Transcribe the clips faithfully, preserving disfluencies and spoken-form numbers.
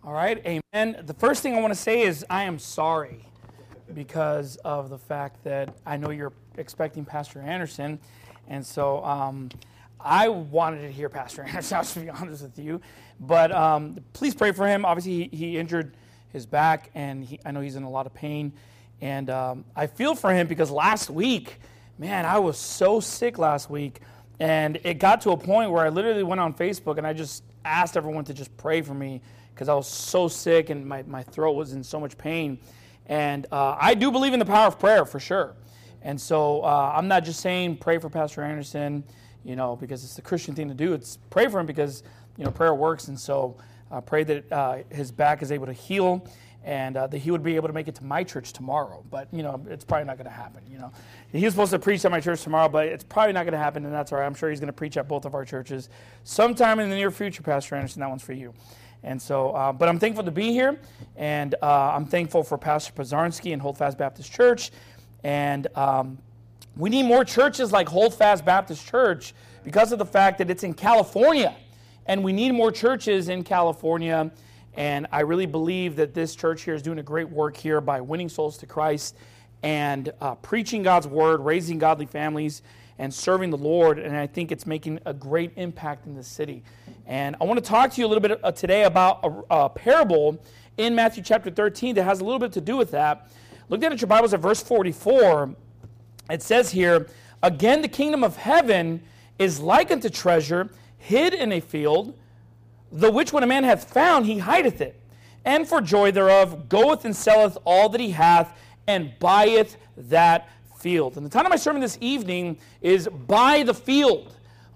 All right, amen. The first thing I want to say is I am sorry because of the fact that I know you're expecting Pastor Anderson, and so um, I wanted to hear Pastor Anderson, to be honest with you. But um, please pray for him. Obviously, he, he injured his back, and he, I know he's in a lot of pain. And um, I feel for him because last week, man, I was so sick last week, and it got to a point where I literally went on Facebook and I just asked everyone to just pray for me because I was so sick and my, my throat was in so much pain. And uh, I do believe in the power of prayer for sure. And so uh, I'm not just saying pray for Pastor Anderson, you know, because it's the Christian thing to do. It's pray for him because, you know, prayer works. And so uh, pray that uh, his back is able to heal and uh, that he would be able to make it to my church tomorrow. But, you know, it's probably not going to happen, you know. He was supposed to preach at my church tomorrow, but it's probably not going to happen, and that's all right. I'm sure he's going to preach at both of our churches sometime in the near future, Pastor Anderson. That one's for you. And so, uh, but I'm thankful to be here, and uh, I'm thankful for Pastor Pozarnsky and Hold Fast Baptist Church. And um, we need more churches like Hold Fast Baptist Church because of the fact that it's in California, and we need more churches in California. And I really believe that this church here is doing a great work here by winning souls to Christ and uh, preaching God's word, raising godly families, and serving the Lord. And I think it's making a great impact in the city. And I want to talk to you a little bit uh, today about a, a parable in Matthew chapter thirteen that has a little bit to do with that. Look down at your Bibles at verse forty-four. It says here, "Again, the kingdom of heaven is like unto treasure hid in a field, the which when a man hath found, he hideth it, and for joy thereof goeth and selleth all that he hath, and buyeth that field." And the title of my sermon this evening is Buy the Field.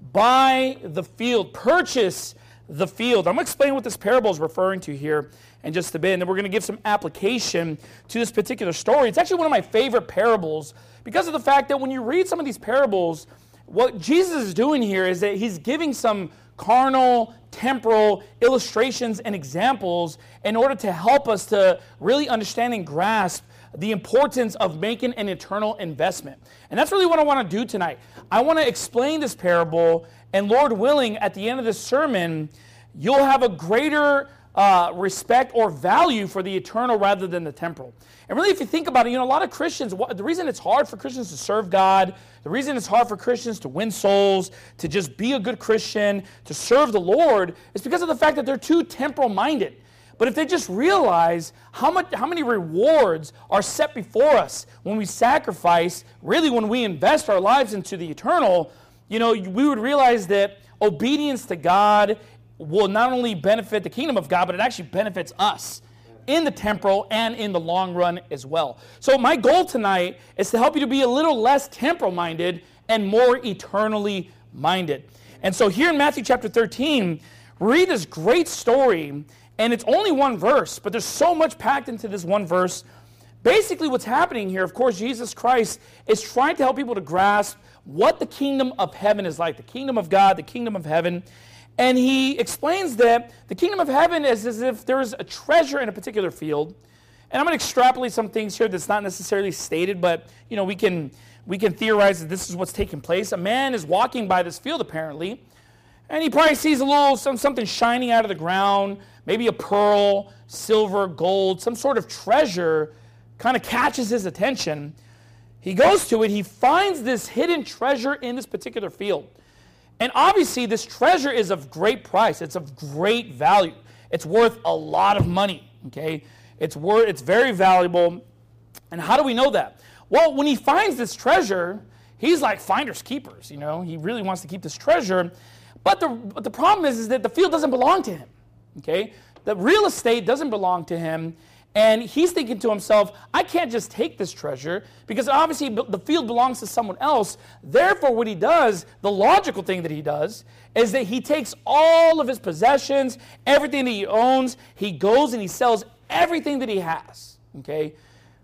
Buy the field. Purchase the field. I'm going to explain what this parable is referring to here in just a bit, and then we're going to give some application to this particular story. It's actually one of my favorite parables because of the fact that when you read some of these parables, what Jesus is doing here is that he's giving some carnal, temporal illustrations and examples in order to help us to really understand and grasp the importance of making an eternal investment. And that's really what I want to do tonight. I want to explain this parable, and Lord willing, at the end of this sermon, you'll have a greater uh, respect or value for the eternal rather than the temporal. And really, if you think about it, you know, a lot of Christians, the reason it's hard for Christians to serve God, the reason it's hard for Christians to win souls, to just be a good Christian, to serve the Lord, is because of the fact that they're too temporal-minded. But if they just realize how much, how many rewards are set before us when we sacrifice, really when we invest our lives into the eternal, you know, we would realize that obedience to God will not only benefit the kingdom of God, but it actually benefits us in the temporal and in the long run as well. So my goal tonight is to help you to be a little less temporal-minded and more eternally minded. And so here in Matthew chapter thirteen, we read this great story, and it's only one verse, but there's so much packed into this one verse. Basically what's happening here, of course, Jesus Christ is trying to help people to grasp what the kingdom of heaven is like, the kingdom of God, the kingdom of heaven. And he explains that the kingdom of heaven is as if there is a treasure in a particular field. And I'm going to extrapolate some things here that's not necessarily stated, but you know, we can we can theorize that this is what's taking place. A man is walking by this field apparently, and he probably sees a little some, something shining out of the ground, maybe a pearl, silver, gold, some sort of treasure kind of catches his attention. He goes to it, he finds this hidden treasure in this particular field. And obviously, this treasure is of great price. It's of great value. It's worth a lot of money, okay? It's worth, it's very valuable. And how do we know that? Well, when he finds this treasure, he's like finders keepers, you know? He really wants to keep this treasure. But the, but the problem is, is that the field doesn't belong to him, okay? The real estate doesn't belong to him. And he's thinking to himself, I can't just take this treasure because obviously the field belongs to someone else. Therefore, what he does, the logical thing that he does, is that he takes all of his possessions, everything that he owns, he goes and he sells everything that he has, okay?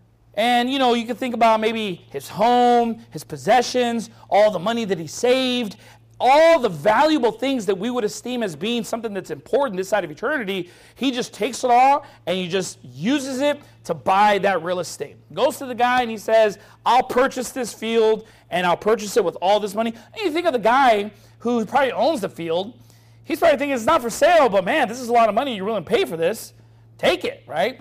And, you know, you can think about maybe his home, his possessions, all the money that he saved, all the valuable things that we would esteem as being something that's important this side of eternity. He just takes it all and he just uses it to buy that real estate. Goes to the guy and he says, I'll purchase this field and I'll purchase it with all this money. And you think of the guy who probably owns the field. He's probably thinking it's not for sale, but man, this is a lot of money. You're willing to pay for this. take it, right?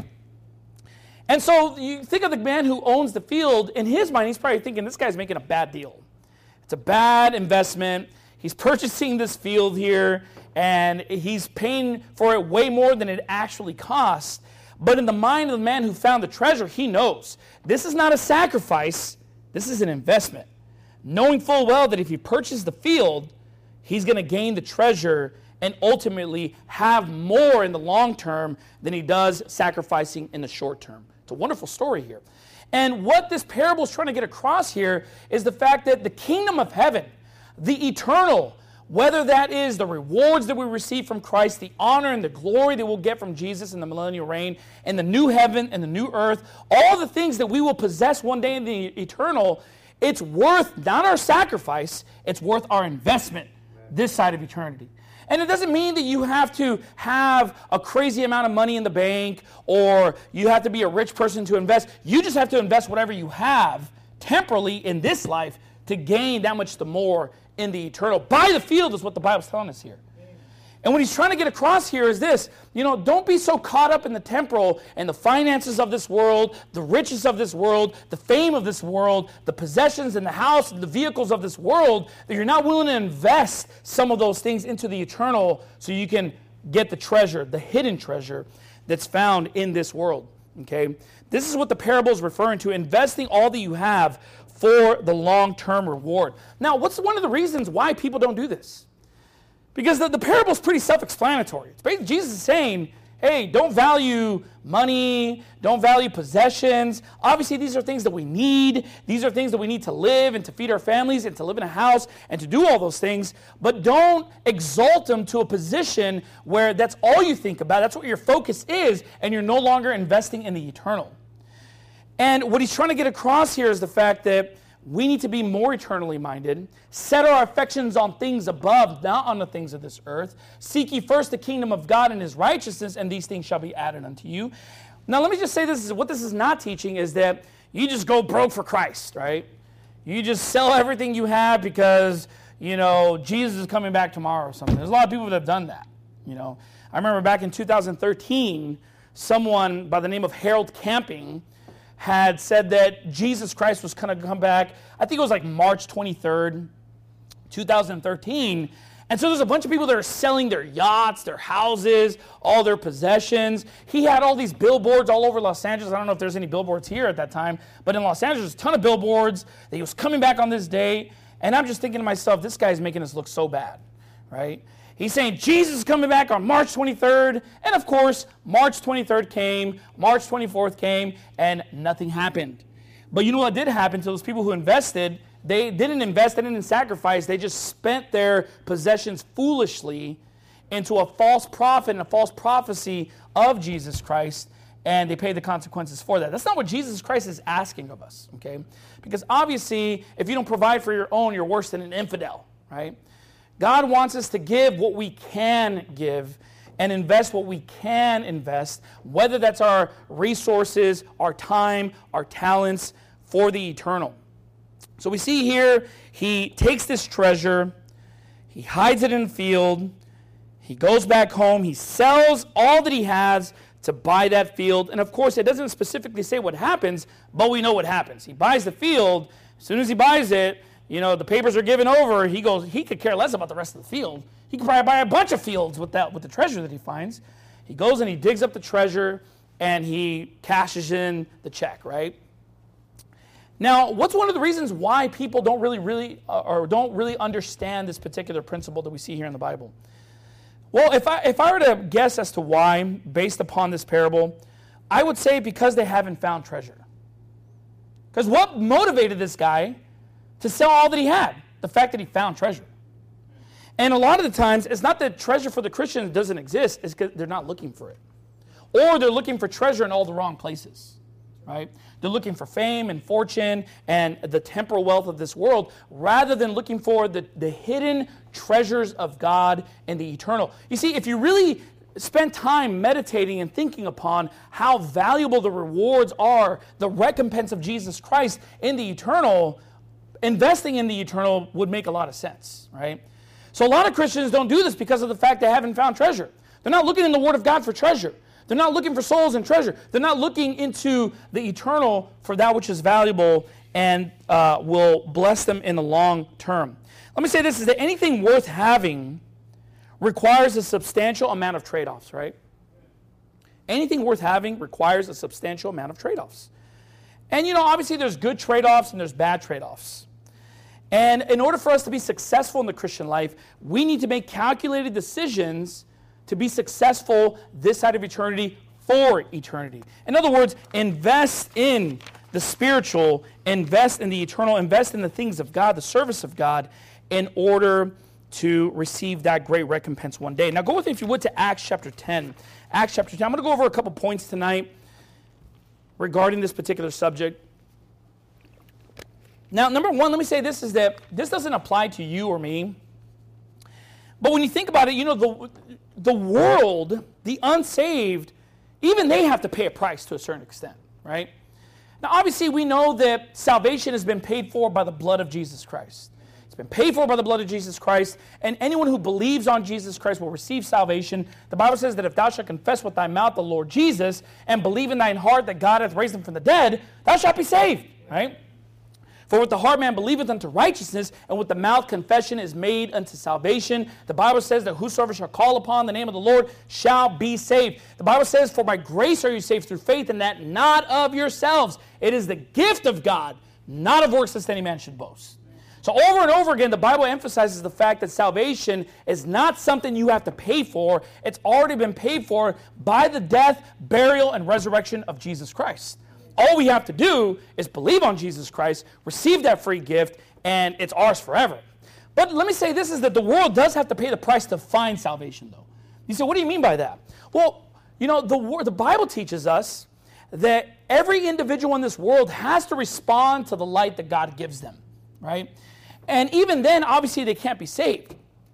And so you think of the man who owns the field. In his mind, he's probably thinking, this guy's making a bad deal. It's a bad investment. He's purchasing this field here, and he's paying for it way more than it actually costs. But in the mind of the man who found the treasure, he knows this is not a sacrifice. This is an investment. Knowing full well that if he purchases the field, he's going to gain the treasure and ultimately have more in the long term than he does sacrificing in the short term. It's a wonderful story here. And what this parable is trying to get across here is the fact that the kingdom of heaven, the eternal, whether that is the rewards that we receive from Christ, the honor and the glory that we'll get from Jesus in the millennial reign, and the new heaven and the new earth, all the things that we will possess one day in the eternal, it's worth not our sacrifice, it's worth our investment this side of eternity. And it doesn't mean that you have to have a crazy amount of money in the bank or you have to be a rich person to invest. You just have to invest whatever you have temporally in this life to gain that much the more in the eternal. Buy the field is what the Bible's telling us here. And what he's trying to get across here is this, you know, don't be so caught up in the temporal and the finances of this world, the riches of this world, the fame of this world, the possessions and the house and the vehicles of this world, that you're not willing to invest some of those things into the eternal so you can get the treasure, the hidden treasure that's found in this world, okay? This is what the parable is referring to, investing all that you have for the long-term reward. Now, what's one of the reasons why people don't do this? Because the, the parable is pretty self-explanatory. It's basically Jesus is saying, hey, don't value money, don't value possessions. Obviously, these are things that we need. These are things that we need to live and to feed our families and to live in a house and to do all those things. But don't exalt them to a position where that's all you think about. That's what your focus is, and you're no longer investing in the eternal. And what he's trying to get across here is the fact that we need to be more eternally minded, set our affections on things above, not on the things of this earth. Seek ye first the kingdom of God and his righteousness, and these things shall be added unto you. Now, let me just say this, what this is not teaching is that you just go broke for Christ, right? You just sell everything you have because, you know, Jesus is coming back tomorrow or something. There's a lot of people that have done that, you know. I remember back in two thousand thirteen, someone by the name of Harold Camping had said that Jesus Christ was going to come back, I think it was like March twenty-third, two thousand thirteen. And so there's a bunch of people that are selling their yachts, their houses, all their possessions. He had all these billboards all over Los Angeles. I don't know if there's any billboards here at that time, but in Los Angeles, there's a ton of billboards that he was coming back on this day. And I'm just thinking to myself, this guy's making us look so bad, right? He's saying Jesus is coming back on March twenty-third, and of course, March twenty-third came, March twenty-fourth came, and nothing happened. But you know what did happen to those people who invested? They didn't invest, they didn't sacrifice, they just spent their possessions foolishly into a false prophet and a false prophecy of Jesus Christ, and they paid the consequences for that. That's not what Jesus Christ is asking of us, okay? Because obviously, if you don't provide for your own, you're worse than an infidel, right? God wants us to give what we can give and invest what we can invest, whether that's our resources, our time, our talents, for the eternal. So we see here, he takes this treasure, he hides it in the field, he goes back home, he sells all that he has to buy that field. And of course, it doesn't specifically say what happens, but we know what happens. He buys the field. As soon as he buys it, you know, the papers are given over. He goes, he could care less about the rest of the field. He could probably buy a bunch of fields with that, with the treasure that he finds. He goes and he digs up the treasure and he cashes in the check, right? Now, what's one of the reasons why people don't really, really, uh, or don't really understand this particular principle that we see here in the Bible? Well, if I if I were to guess as to why, based upon this parable, I would say because they haven't found treasure. Because what motivated this guy to sell all that he had? The fact that he found treasure. And a lot of the times, it's not that treasure for the Christians doesn't exist, it's because they're not looking for it. Or they're looking for treasure in all the wrong places, right? They're looking for fame and fortune and the temporal wealth of this world rather than looking for the, the hidden treasures of God and the eternal. You see, if you really spend time meditating and thinking upon how valuable the rewards are, the recompense of Jesus Christ in the eternal, investing in the eternal would make a lot of sense, right? So a lot of Christians don't do this because of the fact they haven't found treasure. They're not looking in the Word of God for treasure. They're not looking for souls and treasure. They're not looking into the eternal for that which is valuable and uh, will bless them in the long term. Let me say this, is that anything worth having requires a substantial amount of trade-offs, right? Anything worth having requires a substantial amount of trade-offs. And, you know, obviously there's good trade-offs and there's bad trade-offs. And in order for us to be successful in the Christian life, we need to make calculated decisions to be successful this side of eternity for eternity. In other words, invest in the spiritual, invest in the eternal, invest in the things of God, the service of God, in order to receive that great recompense one day. Now go with me, if you would, to Acts chapter ten. Acts chapter ten. I'm going to go over a couple points tonight regarding this particular subject. Now, number one, let me say this, is that this doesn't apply to you or me. But when you think about it, you know, the, the world, the unsaved, even they have to pay a price to a certain extent, right? Now, obviously, we know that salvation has been paid for by the blood of Jesus Christ. It's been paid for by the blood of Jesus Christ, and anyone who believes on Jesus Christ will receive salvation. The Bible says that if thou shalt confess with thy mouth the Lord Jesus and believe in thine heart that God hath raised him from the dead, thou shalt be saved, right? For with the heart man believeth unto righteousness, and with the mouth confession is made unto salvation. The Bible says that whosoever shall call upon the name of the Lord shall be saved. The Bible says, for by grace are you saved through faith, and that not of yourselves. It is the gift of God, not of works, lest any man should boast. So over and over again, the Bible emphasizes the fact that salvation is not something you have to pay for. It's already been paid for by the death, burial, and resurrection of Jesus Christ. All we have to do is believe on Jesus Christ, receive that free gift, and it's ours forever. But let me say this, is that the world does have to pay the price to find salvation, though. You say, what do you mean by that? Well, you know, the, the Bible teaches us that every individual in this world has to respond to the light that God gives them, right? And even then, obviously, they can't be saved.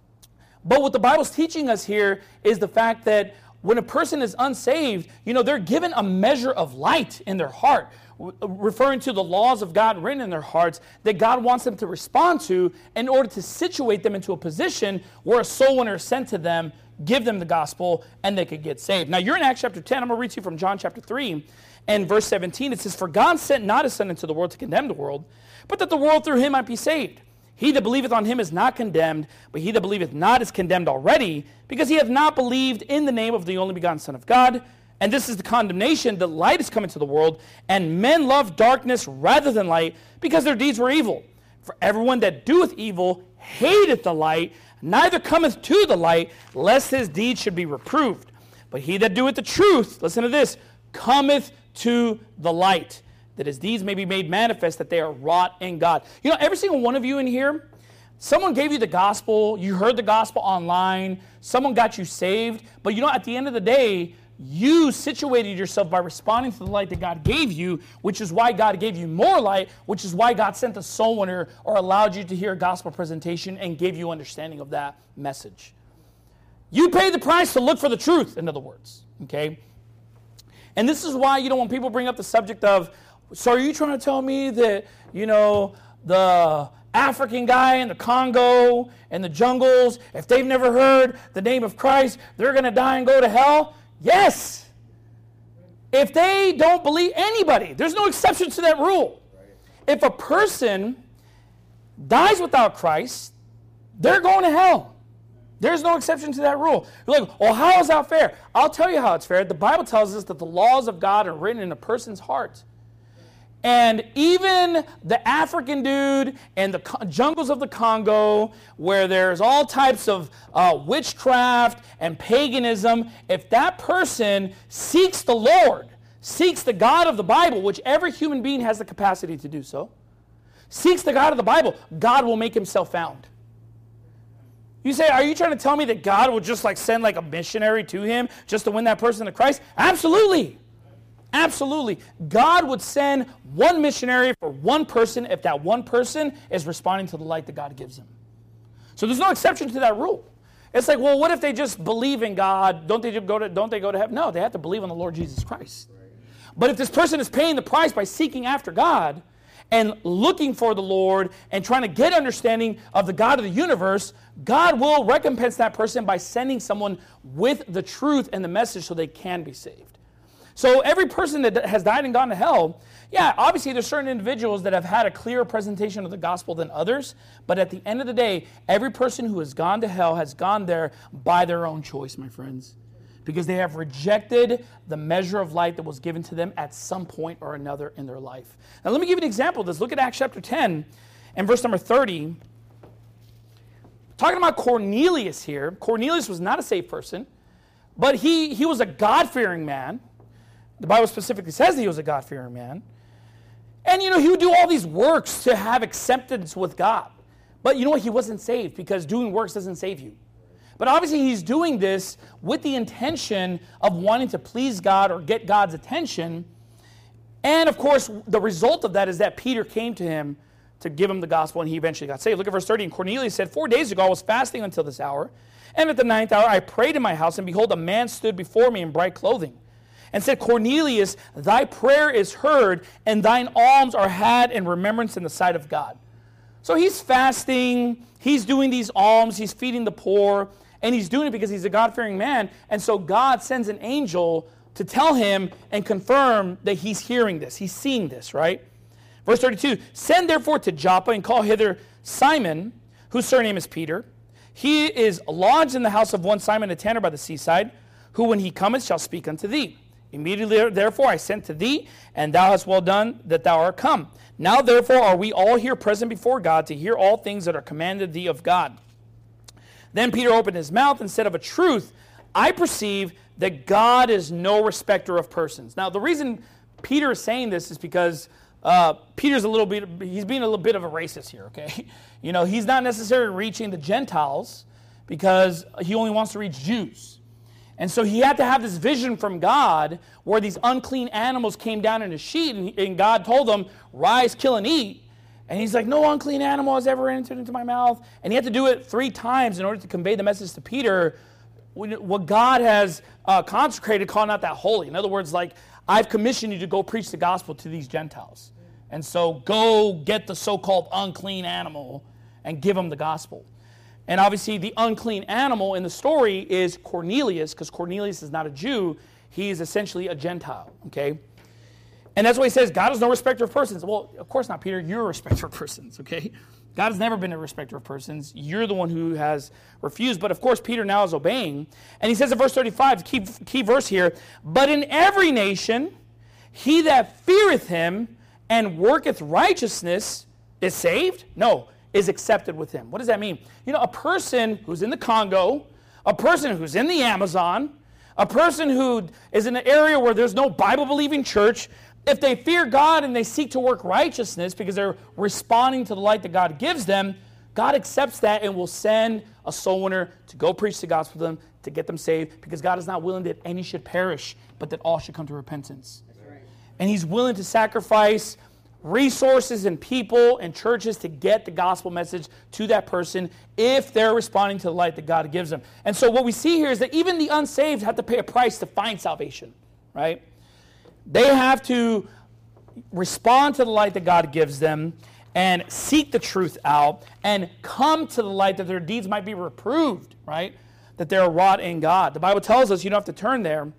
But what the Bible's teaching us here is the fact that when a person is unsaved, you know, they're given a measure of light in their heart, referring to the laws of God written in their hearts that God wants them to respond to in order to situate them into a position where a soul winner is sent to them, give them the gospel, and they could get saved. Now, you're in Acts chapter ten. I'm going to read to you from John chapter three and verse seventeen. It says, for God sent not his Son into the world to condemn the world, but that the world through him might be saved. He that believeth on him is not condemned, but he that believeth not is condemned already, because he hath not believed in the name of the only begotten Son of God. And this is the condemnation, that light is come into the world, and men love darkness rather than light, because their deeds were evil. For everyone that doeth evil hateth the light, neither cometh to the light, lest his deeds should be reproved. But he that doeth the truth, listen to this, cometh to the light, that his deeds may be made manifest, that they are wrought in God. You know, every single one of you in here, someone gave you the gospel, you heard the gospel online, someone got you saved, but you know, at the end of the day, you situated yourself by responding to the light that God gave you, which is why God gave you more light, which is why God sent a soul winner or allowed you to hear a gospel presentation and gave you understanding of that message. You paid the price to look for the truth, in other words, okay? And this is why, you know, when people bring up the subject of, so are you trying to tell me that, you know, the African guy in the Congo and the jungles, if they've never heard the name of Christ, they're going to die and go to hell? Yes. If they don't believe anybody, there's no exception to that rule. If a person dies without Christ, they're going to hell. There's no exception to that rule. You're like, well, how is that fair? I'll tell you how it's fair. The Bible tells us that the laws of God are written in a person's heart. And even the African dude and the jungles of the Congo, where there's all types of uh, witchcraft and paganism, if that person seeks the Lord, seeks the God of the Bible, which every human being has the capacity to do so, seeks the God of the Bible, God will make himself found. You say, are you trying to tell me that God will just like send like a missionary to him just to win that person to Christ? Absolutely. Absolutely. God would send one missionary for one person if that one person is responding to the light that God gives him. So there's no exception to that rule. It's like, well, what if they just believe in God? Don't they go to, don't they go to heaven? No, they have to believe in the Lord Jesus Christ. But if this person is paying the price by seeking after God, and looking for the Lord and trying to get understanding of the God of the universe, God will recompense that person by sending someone with the truth and the message so they can be saved. So every person that has died and gone to hell, yeah, obviously there's certain individuals that have had a clearer presentation of the gospel than others, but at the end of the day, every person who has gone to hell has gone there by their own choice, my friends, because they have rejected the measure of light that was given to them at some point or another in their life. Now let me give you an example of this. Look at Acts chapter ten and verse number thirty. Talking about Cornelius here. Cornelius was not a saved person, but he, he was a God-fearing man. The Bible specifically says that he was a God-fearing man. And, you know, he would do all these works to have acceptance with God. But you know what? He wasn't saved because doing works doesn't save you. But obviously he's doing this with the intention of wanting to please God or get God's attention. And, of course, the result of that is that Peter came to him to give him the gospel, and he eventually got saved. Look at verse thirty. And Cornelius said, Four days ago I was fasting until this hour, and at the ninth hour I prayed in my house, and behold, a man stood before me in bright clothing, and said, Cornelius, thy prayer is heard, and thine alms are had in remembrance in the sight of God. So he's fasting, he's doing these alms, he's feeding the poor, and he's doing it because he's a God-fearing man, and so God sends an angel to tell him and confirm that he's hearing this, he's seeing this, right? Verse thirty-two, send therefore to Joppa and call hither Simon, whose surname is Peter. He is lodged in the house of one Simon a tanner by the seaside, who when he cometh shall speak unto thee. Immediately therefore I sent to thee, and thou hast well done that thou art come. Now therefore are we all here present before God to hear all things that are commanded thee of God. Then Peter opened his mouth and said, of a truth, I perceive that God is no respecter of persons. Now the reason Peter is saying this is because Uh, Peter's a little bit, he's being a little bit of a racist here, okay? You know, he's not necessarily reaching the Gentiles because he only wants to reach Jews. And so he had to have this vision from God where these unclean animals came down in a sheet, and, and God told them, rise, kill, and eat. And he's like, no unclean animal has ever entered into my mouth. And he had to do it three times in order to convey the message to Peter, what God has uh, consecrated, call not that holy. In other words, like, I've commissioned you to go preach the gospel to these Gentiles. And so go get the so-called unclean animal and give them the gospel. And obviously the unclean animal in the story is Cornelius, because Cornelius is not a Jew. He is essentially a Gentile, okay? And that's why he says, God is no respecter of persons. Well, of course not, Peter. You're a respecter of persons, okay? God has never been a respecter of persons. You're the one who has refused. But of course, Peter now is obeying. And he says in verse thirty-five, key, key verse here, but in every nation, he that feareth him and worketh righteousness is saved? No, is accepted with him. What does that mean? You know, a person who's in the Congo, a person who's in the Amazon, a person who is in an area where there's no Bible-believing church, if they fear God and they seek to work righteousness because they're responding to the light that God gives them, God accepts that and will send a soul winner to go preach the gospel to them, to get them saved, because God is not willing that any should perish, but that all should come to repentance. Right. And he's willing to sacrifice resources and people and churches to get the gospel message to that person if they're responding to the light that God gives them. And so what we see here is that even the unsaved have to pay a price to find salvation, right? They have to respond to the light that God gives them and seek the truth out and come to the light that their deeds might be reproved, right? That they're wrought in God. The Bible tells us, you don't have to turn there.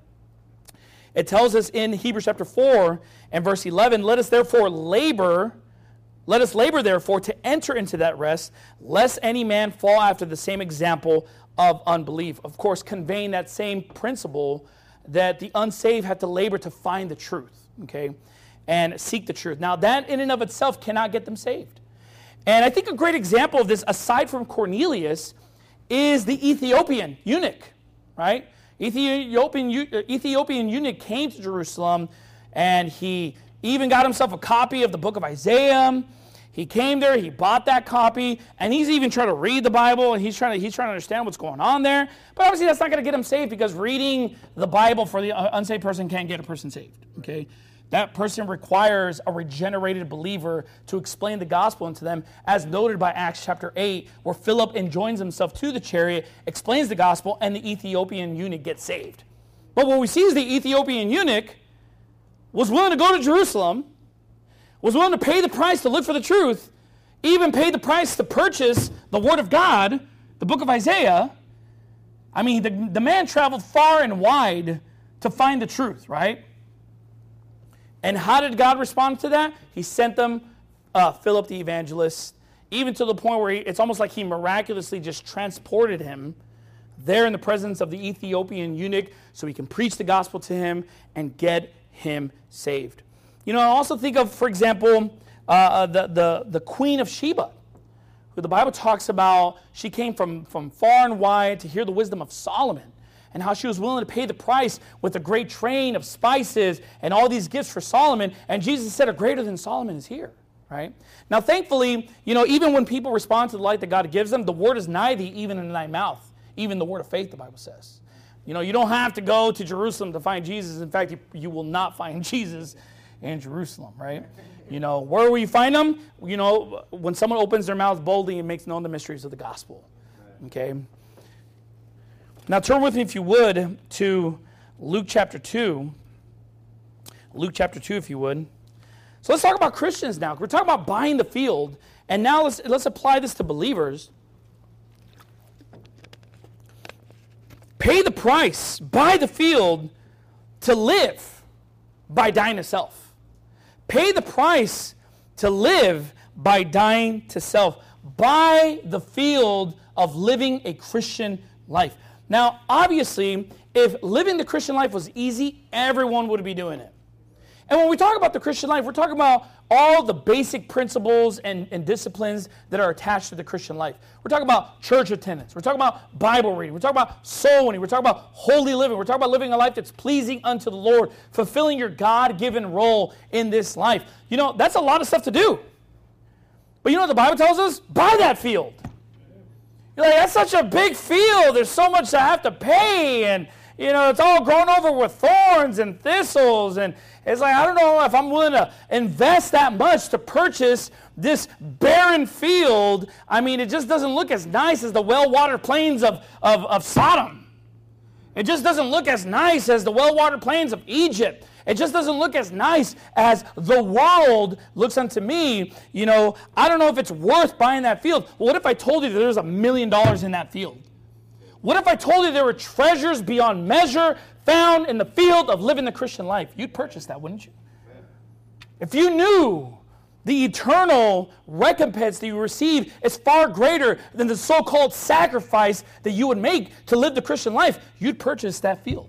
It tells us in Hebrews chapter four and verse eleven, let us therefore labor, let us labor therefore to enter into that rest, lest any man fall after the same example of unbelief. Of course, conveying that same principle that the unsaved have to labor to find the truth, okay, and seek the truth. Now, that in and of itself cannot get them saved. And I think a great example of this, aside from Cornelius, is the Ethiopian eunuch, right? Ethiopian, Ethiopian eunuch came to Jerusalem, and he even got himself a copy of the book of Isaiah. He came there, he bought that copy, and he's even trying to read the Bible, and he's trying to, he's trying to understand what's going on there. But obviously that's not going to get him saved, because reading the Bible for the unsaved person can't get a person saved, okay? That person requires a regenerated believer to explain the gospel unto them, as noted by Acts chapter eight, where Philip enjoins himself to the chariot, explains the gospel, and the Ethiopian eunuch gets saved. But what we see is the Ethiopian eunuch was willing to go to Jerusalem, was willing to pay the price to look for the truth, even paid the price to purchase the Word of God, the book of Isaiah. I mean, the, the man traveled far and wide to find the truth, right? And how did God respond to that? He sent them uh, Philip the evangelist, even to the point where he, it's almost like he miraculously just transported him there in the presence of the Ethiopian eunuch so he can preach the gospel to him and get him saved. You know, I also think of, for example, uh, the, the, the Queen of Sheba, who the Bible talks about. She came from, from far and wide to hear the wisdom of Solomon, and how she was willing to pay the price with a great train of spices and all these gifts for Solomon. And Jesus said, a greater than Solomon is here, right? Now, thankfully, you know, even when people respond to the light that God gives them, the word is nigh thee, even in thy mouth, even the word of faith, the Bible says. You know, you don't have to go to Jerusalem to find Jesus. In fact, you, you will not find Jesus in Jerusalem, right? You know, where will you find them? You know, when someone opens their mouth boldly and makes known the mysteries of the gospel, okay? Now turn with me, if you would, to Luke chapter two. Luke chapter two, if you would. So let's talk about Christians now. We're talking about buying the field. And now let's, let's apply this to believers. Pay the price, buy the field to live by dying to self. Pay the price to live by dying to self. Buy the field of living a Christian life. Now, obviously, if living the Christian life was easy, everyone would be doing it. And when we talk about the Christian life, we're talking about all the basic principles and, and disciplines that are attached to the Christian life. We're talking about church attendance. We're talking about Bible reading. We're talking about soul winning. We're talking about holy living. We're talking about living a life that's pleasing unto the Lord, fulfilling your God-given role in this life. You know, that's a lot of stuff to do. But you know what the Bible tells us? Buy that field. You're like, that's such a big field. There's so much I have to pay. And, you know, it's all grown over with thorns and thistles. And it's like, I don't know if I'm willing to invest that much to purchase this barren field. I mean, it just doesn't look as nice as the well-watered plains of, of, of Sodom. It just doesn't look as nice as the well-watered plains of Egypt. It just doesn't look as nice as the world looks unto me. You know, I don't know if it's worth buying that field. Well, what if I told you that there's a million dollars in that field? What if I told you there were treasures beyond measure found in the field of living the Christian life? You'd purchase that, wouldn't you? If you knew the eternal recompense that you receive is far greater than the so-called sacrifice that you would make to live the Christian life, you'd purchase that field.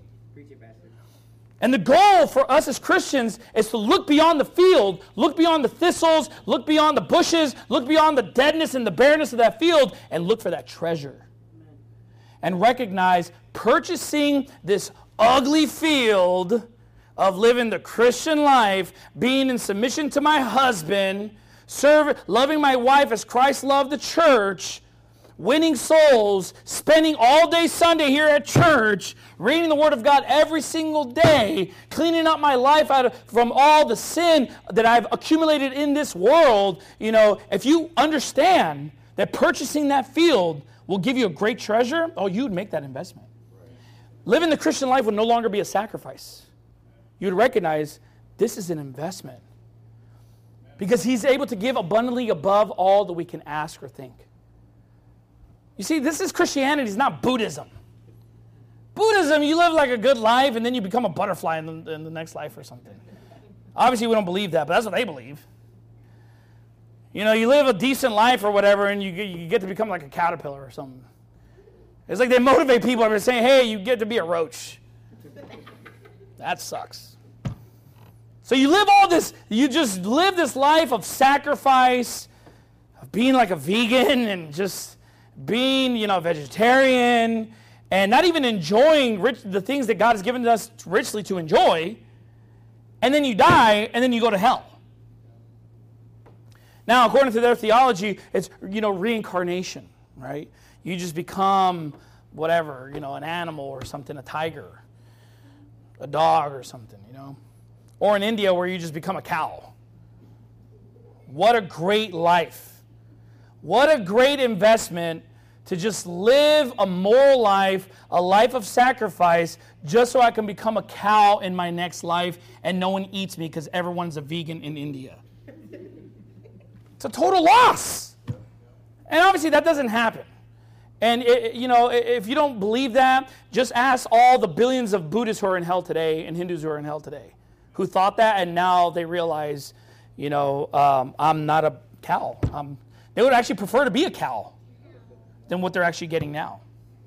And the goal for us as Christians is to look beyond the field, look beyond the thistles, look beyond the bushes, look beyond the deadness and the barrenness of that field, and look for that treasure. And recognize purchasing this ugly field of living the Christian life, being in submission to my husband, serve, loving my wife as Christ loved the church, winning souls, spending all day Sunday here at church, reading the Word of God every single day, cleaning up my life out of, from all the sin that I've accumulated in this world. You know, if you understand that purchasing that field will give you a great treasure, oh, you would make that investment. Right. Living the Christian life would no longer be a sacrifice. You would recognize this is an investment. Because He's able to give abundantly above all that we can ask or think. You see, this is Christianity, it's not Buddhism. Buddhism, you live like a good life and then you become a butterfly in the, in the next life or something. Obviously, we don't believe that, but that's what they believe. You know, you live a decent life or whatever and you get, you get to become like a caterpillar or something. It's like they motivate people by saying, hey, you get to be a roach. That sucks. So you live all this, you just live this life of sacrifice, of being like a vegan and just being, you know, vegetarian, and not even enjoying rich, the things that God has given us richly to enjoy, and then you die, and then you go to hell. Now, according to their theology, it's, you know, reincarnation, right? You just become whatever, you know, an animal or something, a tiger, a dog or something, you know. Or in India where you just become a cow. What a great life. What a great investment to just live a moral life, a life of sacrifice, just so I can become a cow in my next life and no one eats me because everyone's a vegan in India. It's a total loss. And obviously that doesn't happen. And, it, you know, if you don't believe that, just ask all the billions of Buddhists who are in hell today and Hindus who are in hell today, who thought that, and now they realize, you know, um, I'm not a cow. I'm, they would actually prefer to be a cow than what they're actually getting now.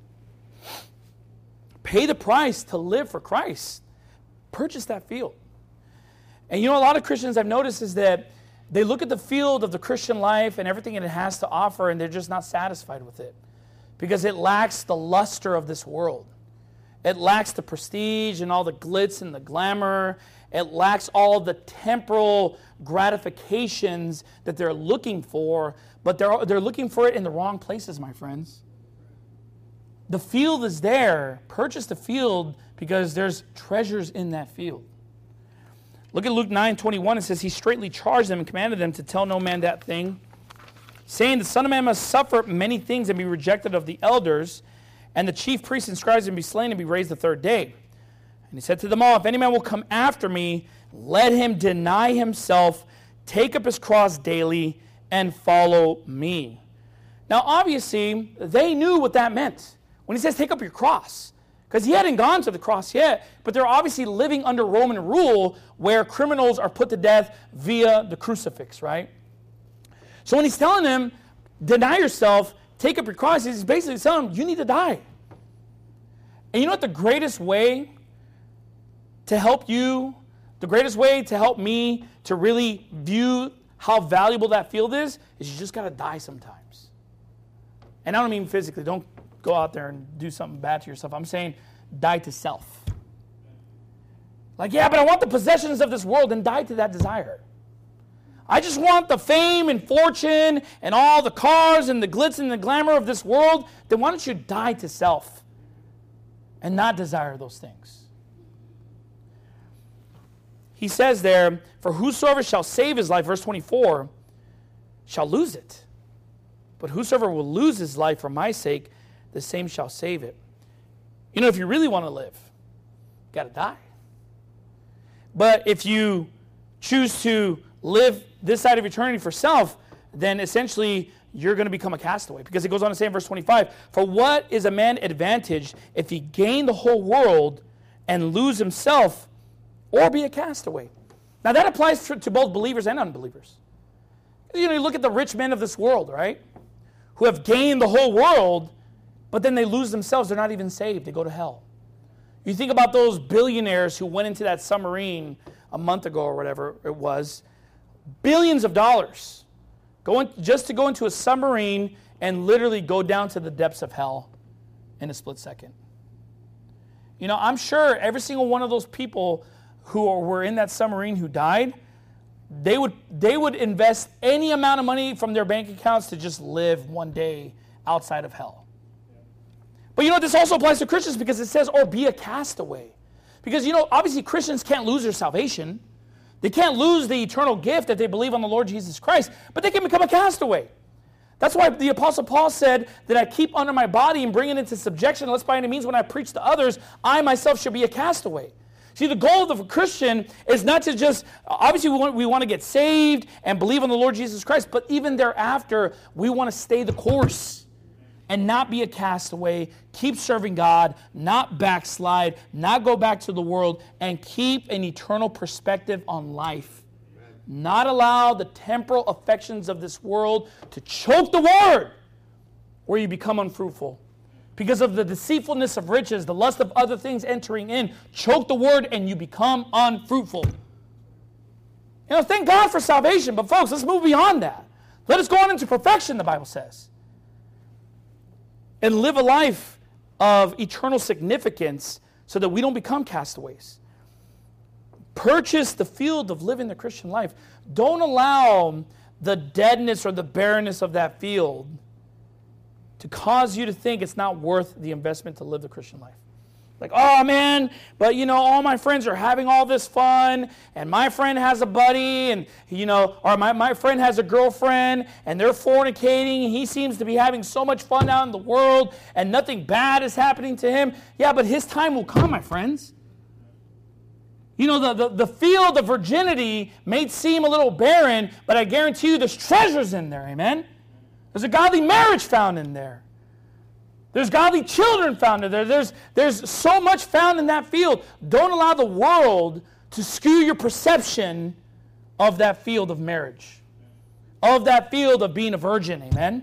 Pay the price to live for Christ. Purchase that field. And you know, a lot of Christians I've noticed is that they look at the field of the Christian life and everything it has to offer, and they're just not satisfied with it because it lacks the luster of this world. It lacks the prestige and all the glitz and the glamour. It lacks all the temporal gratifications that they're looking for, but they're, they're looking for it in the wrong places, my friends. The field is there. Purchase the field because there's treasures in that field. Look at Luke nine twenty-one. It says, he straightly charged them and commanded them to tell no man that thing, saying, the Son of Man must suffer many things and be rejected of the elders, and the chief priests and scribes, and be slain and be raised the third day. And he said to them all, if any man will come after me, let him deny himself, take up his cross daily, and follow me. Now, obviously, they knew what that meant when he says take up your cross, because he hadn't gone to the cross yet, but they're obviously living under Roman rule where criminals are put to death via the crucifix, right? So when he's telling them, deny yourself, take up your cross, he's basically telling them, you need to die. And you know what the greatest way to help you, the greatest way to help me to really view how valuable that field is, is you just got to die sometimes. And I don't mean physically. Don't go out there and do something bad to yourself. I'm saying die to self. Like, yeah, but I want the possessions of this world, and die to that desire. I just want the fame and fortune and all the cars and the glitz and the glamour of this world. Then why don't you die to self and not desire those things? He says there, for whosoever shall save his life, verse twenty-four, shall lose it. But whosoever will lose his life for my sake, the same shall save it. You know, if you really want to live, you got to die. But if you choose to live this side of eternity for self, then essentially you're going to become a castaway. Because it goes on to say in verse twenty-five, for what is a man advantaged if he gain the whole world and lose himself or be a castaway? Now that applies to, to both believers and unbelievers. You know, you look at the rich men of this world, right? Who have gained the whole world, but then they lose themselves. They're not even saved. They go to hell. You think about those billionaires who went into that submarine a month ago or whatever it was. Billions of dollars. Going, just to go into a submarine and literally go down to the depths of hell in a split second. You know, I'm sure every single one of those people who were in that submarine who died, they would they would invest any amount of money from their bank accounts to just live one day outside of hell. But you know, this also applies to Christians because it says, or be a castaway. Because, you know, obviously Christians can't lose their salvation. They can't lose the eternal gift that they believe on the Lord Jesus Christ, but they can become a castaway. That's why the Apostle Paul said that I keep under my body and bring it into subjection, lest by any means when I preach to others, I myself should be a castaway. See, the goal of a Christian is not to just, obviously we want, we want to get saved and believe on the Lord Jesus Christ, but even thereafter, we want to stay the course and not be a castaway, keep serving God, not backslide, not go back to the world, and keep an eternal perspective on life. Amen. Not allow the temporal affections of this world to choke the word where you become unfruitful. Because of the deceitfulness of riches, the lust of other things entering in, choke the word and you become unfruitful. You know, thank God for salvation, but folks, let's move beyond that. Let us go on into perfection, the Bible says. And live a life of eternal significance so that we don't become castaways. Purchase the field of living the Christian life. Don't allow the deadness or the barrenness of that field to cause you to think it's not worth the investment to live the Christian life. Like, oh man, but you know, all my friends are having all this fun, and my friend has a buddy, and you know, or my, my friend has a girlfriend, and they're fornicating, and he seems to be having so much fun out in the world, and nothing bad is happening to him. Yeah, but his time will come, my friends. You know, the, the, the field of virginity may seem a little barren, but I guarantee you there's treasures in there, amen? There's a godly marriage found in there. There's godly children found in there. There's, there's so much found in that field. Don't allow the world to skew your perception of that field of marriage, of that field of being a virgin, amen?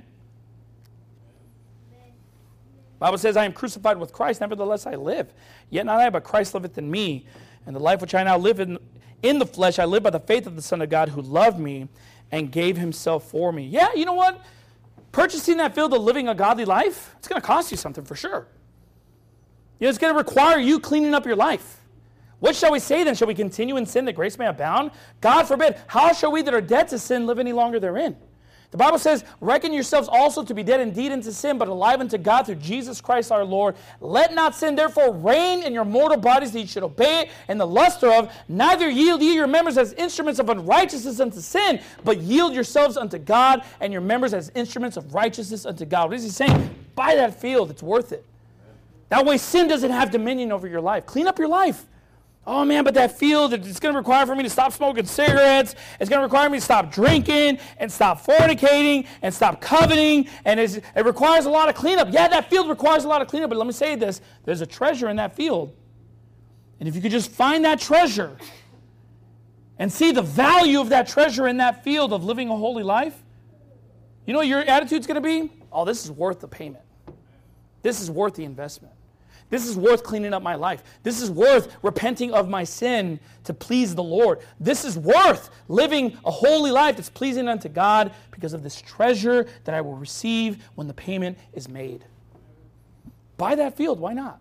The Bible says, I am crucified with Christ, nevertheless I live. Yet not I, but Christ liveth in me. And the life which I now live in, in the flesh, I live by the faith of the Son of God who loved me and gave himself for me. Yeah, you know what? Purchasing that field of living a godly life, it's going to cost you something for sure. You know, it's going to require you cleaning up your life. What shall we say then? Shall we continue in sin that grace may abound? God forbid. How shall we that are dead to sin live any longer therein? The Bible says, reckon yourselves also to be dead indeed unto sin, but alive unto God through Jesus Christ our Lord. Let not sin therefore reign in your mortal bodies, that ye should obey it in the lust thereof. Neither yield ye your members as instruments of unrighteousness unto sin, but yield yourselves unto God, and your members as instruments of righteousness unto God. What is he saying? Buy that field. It's worth it. That way sin doesn't have dominion over your life. Clean up your life. Oh man, but that field, it's going to require for me to stop smoking cigarettes. It's going to require me to stop drinking and stop fornicating and stop coveting. And it's, it requires a lot of cleanup. Yeah, that field requires a lot of cleanup, but let me say this. There's a treasure in that field. And if you could just find that treasure and see the value of that treasure in that field of living a holy life, you know what your attitude's going to be? Oh, this is worth the payment. This is worth the investment. This is worth cleaning up my life. This is worth repenting of my sin to please the Lord. This is worth living a holy life that's pleasing unto God because of this treasure that I will receive when the payment is made. Buy that field. Why not?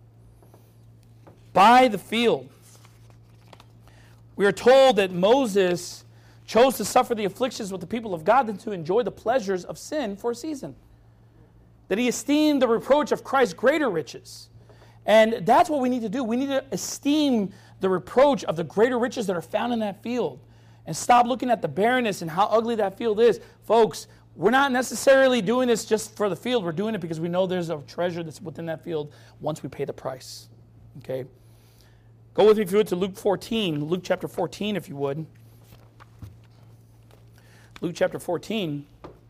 Buy the field. We are told that Moses chose to suffer the afflictions with the people of God than to enjoy the pleasures of sin for a season. That he esteemed the reproach of Christ greater riches. And that's what we need to do. We need to esteem the reproach of the greater riches that are found in that field. And stop looking at the barrenness and how ugly that field is. Folks, we're not necessarily doing this just for the field. We're doing it because we know there's a treasure that's within that field once we pay the price. Okay? Go with me, if you would, to Luke fourteen. Luke chapter fourteen, if you would. Luke chapter fourteen.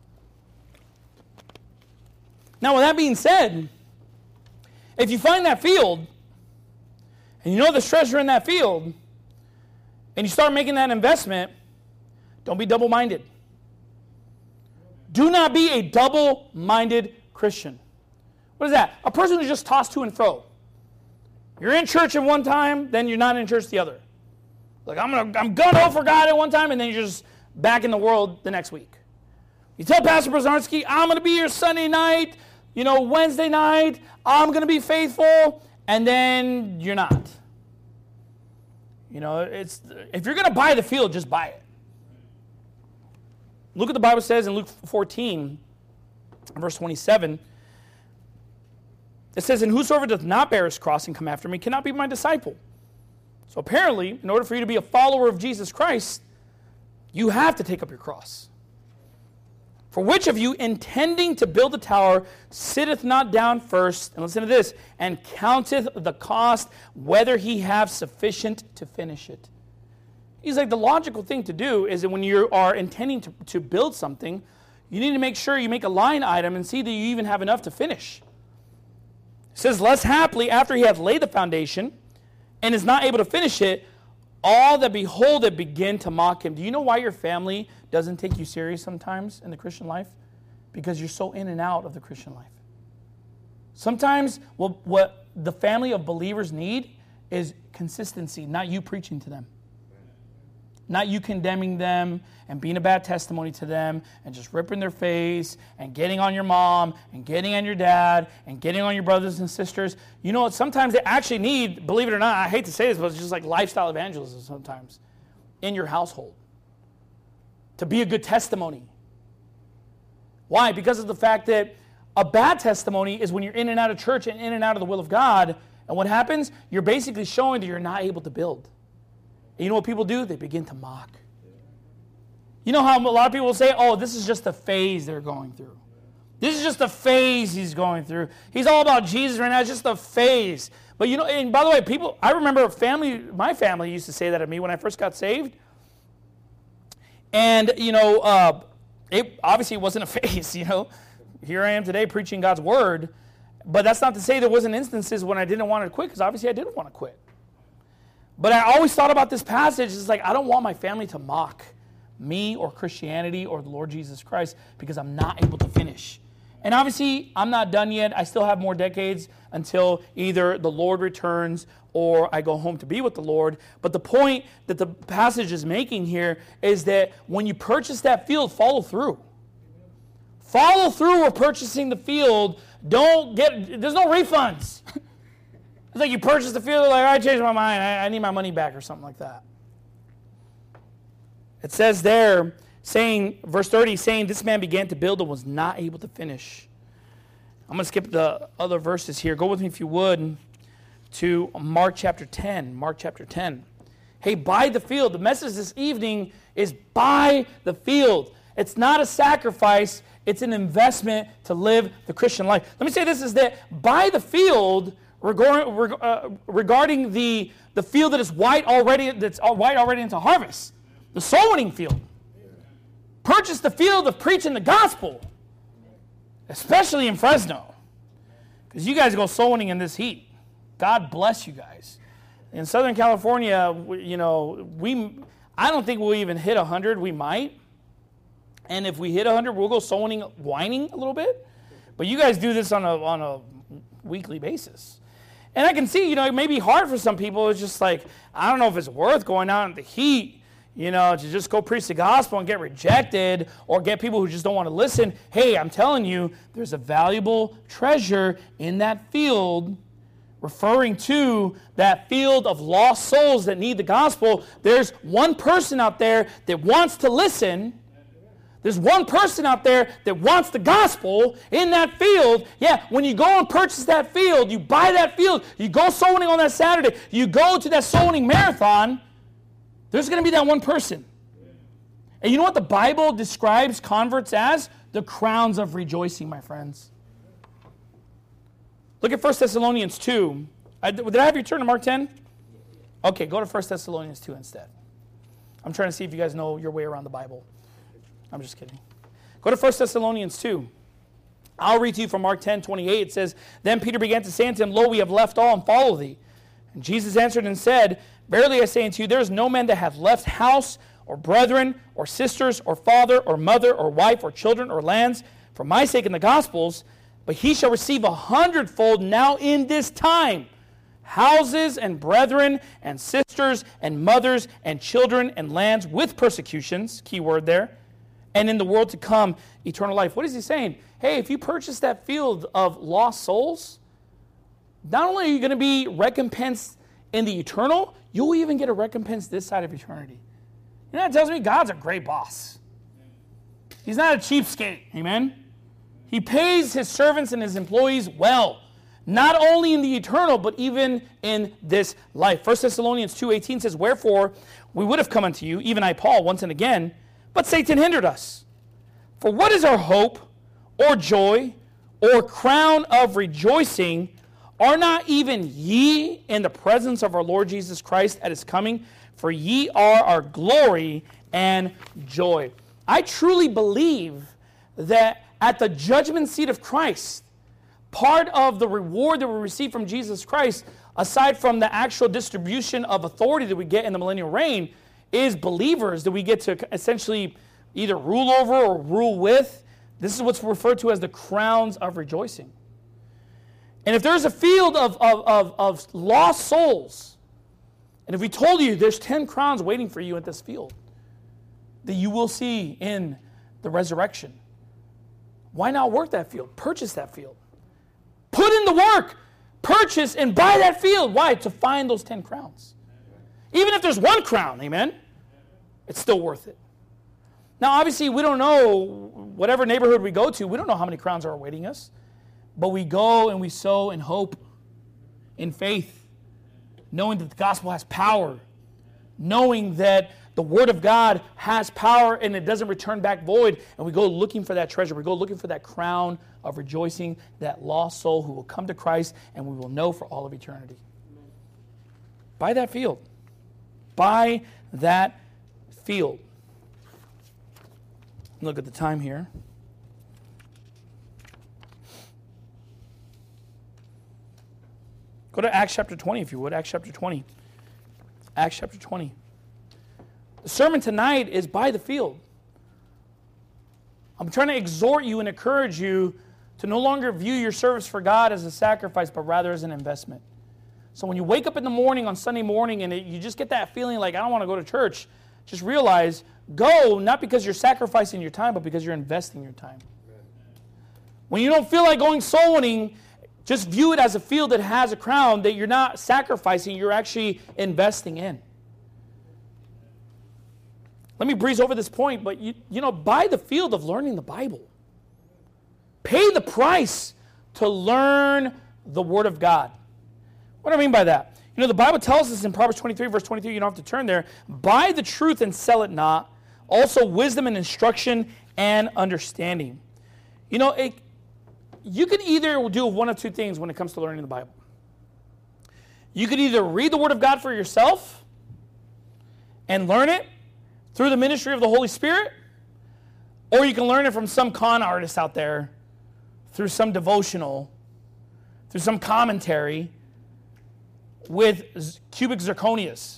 Now, with that being said, if you find that field, and you know there's treasure in that field, and you start making that investment, don't be double-minded. Do not be a double-minded Christian. What is that? A person who's just tossed to and fro. You're in church at one time, then you're not in church the other. Like, I'm gonna, I'm gung-ho for God at one time, and then you're just back in the world the next week. You tell Pastor Brzezarski, I'm going to be here Sunday night, you know, Wednesday night, I'm going to be faithful, and then you're not. You know, it's if you're going to buy the field, just buy it. Look what the Bible says in Luke fourteen, verse twenty-seven. It says, and whosoever doth not bear his cross and come after me cannot be my disciple. So apparently, in order for you to be a follower of Jesus Christ, you have to take up your cross. For which of you, intending to build a tower, sitteth not down first, and listen to this, and counteth the cost, whether he have sufficient to finish it? He's like, the logical thing to do is that when you are intending to, to build something, you need to make sure you make a line item and see that you even have enough to finish. It says, less haply, after he hath laid the foundation, and is not able to finish it, all that behold it begin to mock him. Do you know why your family doesn't take you serious sometimes in the Christian life? Because you're so in and out of the Christian life. Sometimes what, what the family of believers need is consistency, not you preaching to them. Not you condemning them and being a bad testimony to them and just ripping their face and getting on your mom and getting on your dad and getting on your brothers and sisters. You know what? Sometimes they actually need, believe it or not, I hate to say this, but it's just like lifestyle evangelism sometimes in your household to be a good testimony. Why? Because of the fact that a bad testimony is when you're in and out of church and in and out of the will of God. And what happens? You're basically showing that you're not able to build. And you know what people do? They begin to mock. You know how a lot of people will say, oh, this is just a phase they're going through. This is just a phase he's going through. He's all about Jesus right now. It's just a phase. But you know, and by the way, people, I remember family, my family used to say that to me when I first got saved. And, you know, uh, it obviously wasn't a phase, you know. Here I am today preaching God's word. But that's not to say there wasn't instances when I didn't want to quit, because obviously I didn't want to quit. But I always thought about this passage. It's like, I don't want my family to mock me or Christianity or the Lord Jesus Christ because I'm not able to finish. And obviously, I'm not done yet. I still have more decades until either the Lord returns or I go home to be with the Lord. But the point that the passage is making here is that when you purchase that field, follow through. Follow through with purchasing the field. Don't get, there's no refunds. It's like you purchase the field, like, I changed my mind, I, I need my money back or something like that. It says there, saying, verse thirty, saying, this man began to build and was not able to finish. I'm going to skip the other verses here. Go with me, if you would, to Mark chapter ten. Mark chapter ten. Hey, buy the field. The message this evening is buy the field. It's not a sacrifice. It's an investment to live the Christian life. Let me say this, is that buy the field regarding, uh, regarding the, the field that is white already, that's white already into harvest. The soul winning field. Purchase the field of preaching the gospel, especially in Fresno, because you guys go soul winning in this heat. God bless you guys. In Southern California, you know, we I don't think we'll even hit one hundred. We might. And if we hit one hundred, we'll go soul winning, whining a little bit. But you guys do this on a on a weekly basis. And I can see, you know, it may be hard for some people. It's just like, I don't know if it's worth going out in the heat, you know, to just go preach the gospel and get rejected or get people who just don't want to listen. Hey, I'm telling you, there's a valuable treasure in that field, referring to that field of lost souls that need the gospel. There's one person out there that wants to listen. There's one person out there that wants the gospel in that field. Yeah, when you go and purchase that field, you buy that field, you go soul winning on that Saturday, you go to that soul winning marathon, there's going to be that one person. And you know what the Bible describes converts as? The crowns of rejoicing, my friends. Look at First Thessalonians two. I, did I have you turn to Mark ten? Okay, go to First Thessalonians two instead. I'm trying to see if you guys know your way around the Bible. I'm just kidding. Go to First Thessalonians two. I'll read to you from Mark ten twenty-eight. It says, Then Peter began to say unto him, Lo, we have left all and follow thee. And Jesus answered and said, Verily I say unto you, there is no man that hath left house, or brethren, or sisters, or father, or mother, or wife, or children, or lands, for my sake in the Gospels, but he shall receive a hundredfold now in this time, houses and brethren, and sisters, and mothers, and children, and lands, with persecutions, key word there, and in the world to come, eternal life. What is he saying? Hey, if you purchase that field of lost souls, not only are you going to be recompensed in the eternal, you'll even get a recompense this side of eternity. You know, that tells me God's a great boss. He's not a cheapskate, amen? He pays his servants and his employees well, not only in the eternal, but even in this life. First Thessalonians two eighteen says, Wherefore we would have come unto you, even I, Paul, once and again, but Satan hindered us. For what is our hope, or joy, or crown of rejoicing? Are not even ye in the presence of our Lord Jesus Christ at his coming? For ye are our glory and joy. I truly believe that at the judgment seat of Christ, part of the reward that we receive from Jesus Christ, aside from the actual distribution of authority that we get in the millennial reign, is believers that we get to essentially either rule over or rule with. This is what's referred to as the crowns of rejoicing. And if there's a field of, of, of, of lost souls, and if we told you there's ten crowns waiting for you at this field that you will see in the resurrection, why not work that field? Purchase that field. Put in the work. Purchase and buy that field. Why? To find those ten crowns. Even if there's one crown, amen, it's still worth it. Now, obviously, we don't know, whatever neighborhood we go to, we don't know how many crowns are awaiting us. But we go and we sow in hope, in faith, knowing that the gospel has power, knowing that the word of God has power and it doesn't return back void, and we go looking for that treasure. We go looking for that crown of rejoicing, that lost soul who will come to Christ and we will know for all of eternity. Buy that field. Buy that field. Look at the time here. Go to Acts chapter twenty, if you would. Acts chapter twenty. Acts chapter twenty. The sermon tonight is buy the field. I'm trying to exhort you and encourage you to no longer view your service for God as a sacrifice, but rather as an investment. So when you wake up in the morning on Sunday morning and it, you just get that feeling like, I don't want to go to church, just realize, go not because you're sacrificing your time, but because you're investing your time. When you don't feel like going soul winning, just view it as a field that has a crown that you're not sacrificing, you're actually investing in. Let me breeze over this point, but you, you know, buy the field of learning the Bible. Pay the price to learn the Word of God. What do I mean by that? You know, the Bible tells us in Proverbs twenty-three, verse twenty-three, you don't have to turn there, buy the truth and sell it not, also wisdom and instruction and understanding. You know, it, you can either do one of two things when it comes to learning the Bible. You could either read the Word of God for yourself and learn it through the ministry of the Holy Spirit, or you can learn it from some con artist out there through some devotional, through some commentary with cubic zirconius,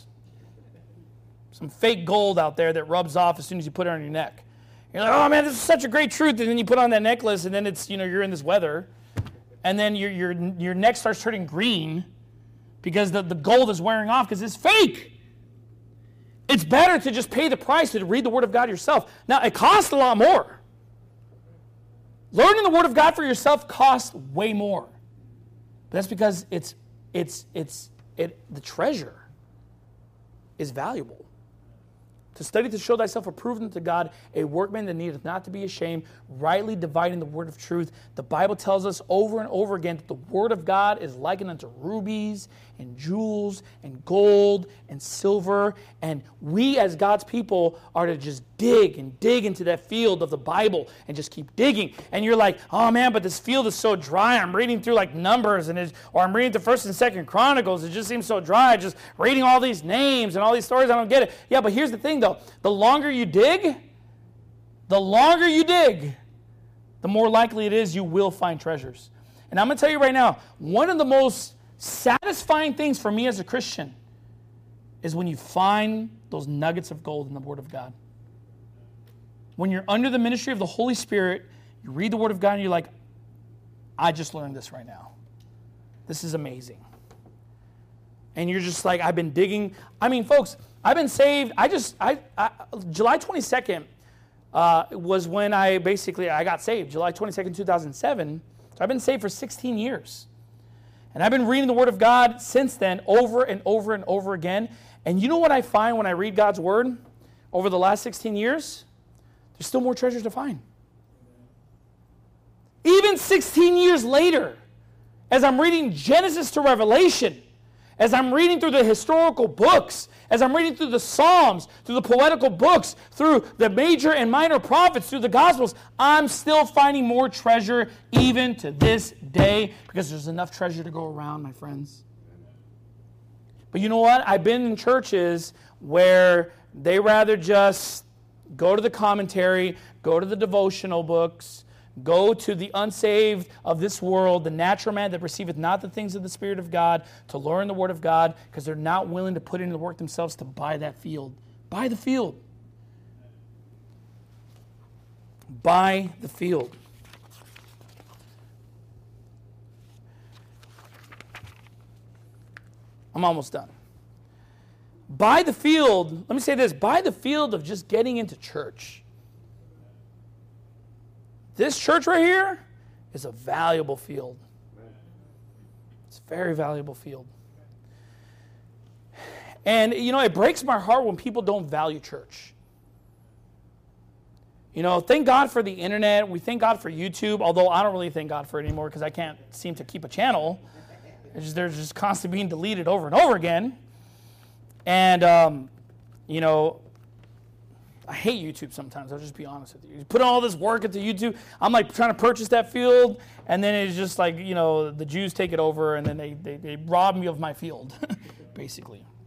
some fake gold out there that rubs off as soon as you put it on your neck. You're like, oh man, this is such a great truth, and then you put on that necklace, and then it's, you know, you're in this weather, and then your your your neck starts turning green because the, the gold is wearing off because it's fake. It's better to just pay the price to read the Word of God yourself. Now, it costs a lot more. Learning the Word of God for yourself costs way more. But that's because it's it's it's it the treasure is valuable. To study to show thyself approved unto God, a workman that needeth not to be ashamed, rightly dividing the word of truth. The Bible tells us over and over again that the Word of God is likened unto rubies and jewels and gold and silver. And we as God's people are to just dig and dig into that field of the Bible and just keep digging. And you're like, oh man, but this field is so dry. I'm reading through like Numbers, and it's, or I'm reading the First and Second Chronicles. It just seems so dry. Just reading all these names and all these stories. I don't get it. Yeah, but here's the thing though. The longer you dig, the longer you dig, the more likely it is you will find treasures. And I'm going to tell you right now, one of the most satisfying things for me as a Christian is when you find those nuggets of gold in the Word of God. When you're under the ministry of the Holy Spirit, you read the Word of God and you're like, I just learned this right now. This is amazing. And you're just like, I've been digging. I mean, folks, I've been saved. I just, I, I July twenty-second uh, was when I basically, I got saved. July twenty-second, two thousand seven. So I've been saved for sixteen years. And I've been reading the Word of God since then over and over and over again. And you know what I find when I read God's Word over the last sixteen years? There's still more treasures to find. Even sixteen years later, as I'm reading Genesis to Revelation, as I'm reading through the historical books, as I'm reading through the Psalms, through the poetical books, through the major and minor prophets, through the Gospels, I'm still finding more treasure even to this day because there's enough treasure to go around, my friends. But you know what? I've been in churches where they rather just go to the commentary, go to the devotional books, go to the unsaved of this world, the natural man that receiveth not the things of the Spirit of God, to learn the Word of God, because they're not willing to put in the work themselves to buy that field. Buy the field. Buy the field. I'm almost done. Buy the field, let me say this, buy the field of just getting into church. This church right here is a valuable field. It's a very valuable field. And, you know, it breaks my heart when people don't value church. You know, thank God for the internet. We thank God for YouTube, although I don't really thank God for it anymore because I can't seem to keep a channel. It's just, they're just constantly being deleted over and over again. And, um, you know, I hate YouTube sometimes. I'll just be honest with you. You put all this work into YouTube. I'm like trying to purchase that field, and then it's just like, you know, the Jews take it over, and then they, they, they rob me of my field, basically.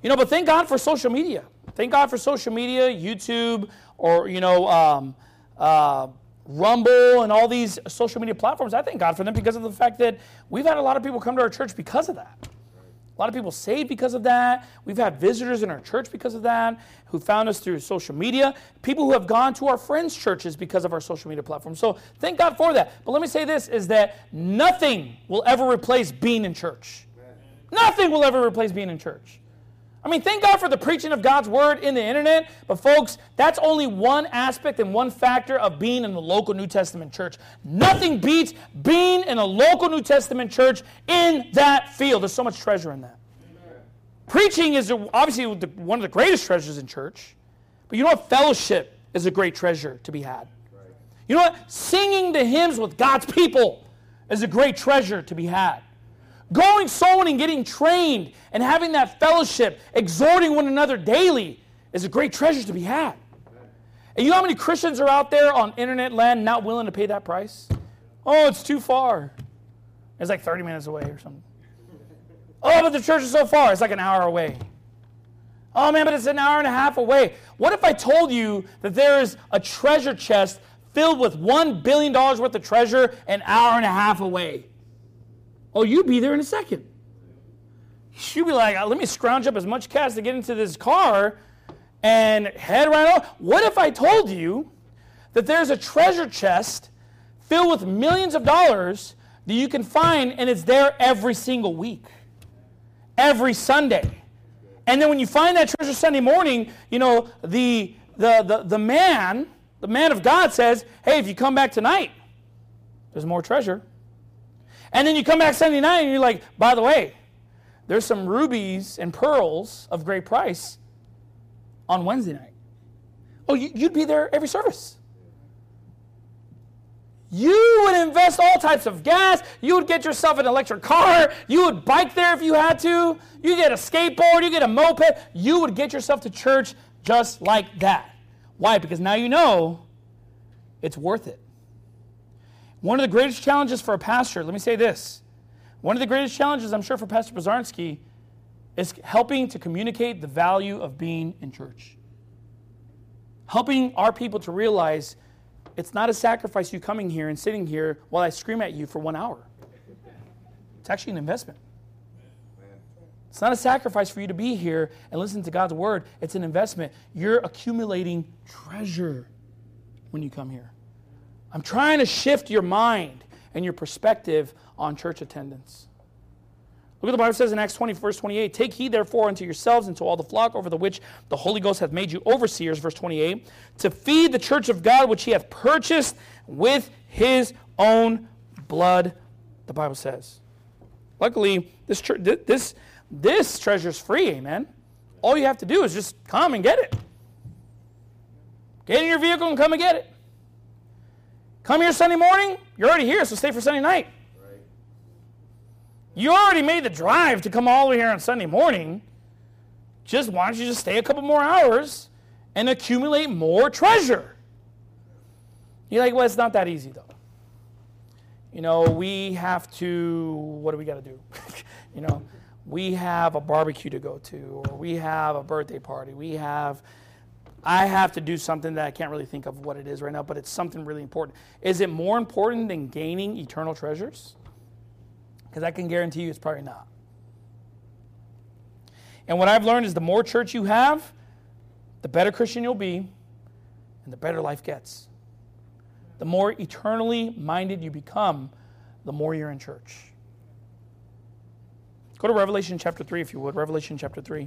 You know, but thank God for social media. Thank God for social media, YouTube, or, you know, um, uh, Rumble and all these social media platforms. I thank God for them because of the fact that we've had a lot of people come to our church because of that. A lot of people saved because of that. We've had visitors in our church because of that, who found us through social media. People who have gone to our friends' churches because of our social media platform. So thank God for that. But let me say this, is that nothing will ever replace being in church. Nothing will ever replace being in church. I mean, thank God for the preaching of God's word in the internet, but folks, that's only one aspect and one factor of being in the local New Testament church. Nothing beats being in a local New Testament church in that field. There's so much treasure in that. Amen. Preaching is obviously one of the greatest treasures in church, but you know what? Fellowship is a great treasure to be had. Right. You know what? Singing the hymns with God's people is a great treasure to be had. Going, sowing, and getting trained and having that fellowship, exhorting one another daily is a great treasure to be had. And you know how many Christians are out there on internet land not willing to pay that price? Oh, it's too far. It's like thirty minutes away or something. Oh, but the church is so far. It's like an hour away. Oh, man, but it's an hour and a half away. What if I told you that there is a treasure chest filled with one billion dollars worth of treasure an hour and a half away? Oh, you'd be there in a second. You'd be like, let me scrounge up as much cash to get into this car and head right on. What if I told you that there's a treasure chest filled with millions of dollars that you can find, and it's there every single week, every Sunday. And then when you find that treasure Sunday morning, you know, the, the, the, the man, the man of God says, hey, if you come back tonight, there's more treasure. And then you come back Sunday night and you're like, by the way, there's some rubies and pearls of great price on Wednesday night. Oh, you'd be there every service. You would invest all types of gas. You would get yourself an electric car. You would bike there if you had to. You get a skateboard. You get a moped. You would get yourself to church just like that. Why? Because now you know it's worth it. One of the greatest challenges for a pastor, let me say this. One of the greatest challenges, I'm sure, for Pastor Pazarski is helping to communicate the value of being in church. Helping our people to realize it's not a sacrifice you coming here and sitting here while I scream at you for one hour. It's actually an investment. It's not a sacrifice for you to be here and listen to God's word. It's an investment. You're accumulating treasure when you come here. I'm trying to shift your mind and your perspective on church attendance. Look what the Bible says in Acts twenty, verse twenty-eight. Take heed, therefore, unto yourselves and to all the flock over the which the Holy Ghost hath made you overseers, verse twenty-eight, to feed the church of God which he hath purchased with his own blood, the Bible says. Luckily, this church, this, this treasure is free, amen? All you have to do is just come and get it. Get in your vehicle and come and get it. Come here Sunday morning, you're already here, so stay for Sunday night. Right. You already made the drive to come all the way here on Sunday morning. Just why don't you just stay a couple more hours and accumulate more treasure? You're like, well, it's not that easy, though. You know, we have to, what do we got to do? You know, we have a barbecue to go to, or we have a birthday party. We have... I have to do something that I can't really think of what it is right now, but it's something really important. Is it more important than gaining eternal treasures? Because I can guarantee you it's probably not. And what I've learned is the more church you have, the better Christian you'll be, and the better life gets. The more eternally minded you become, the more you're in church. Go to Revelation chapter three, if you would. Revelation chapter three.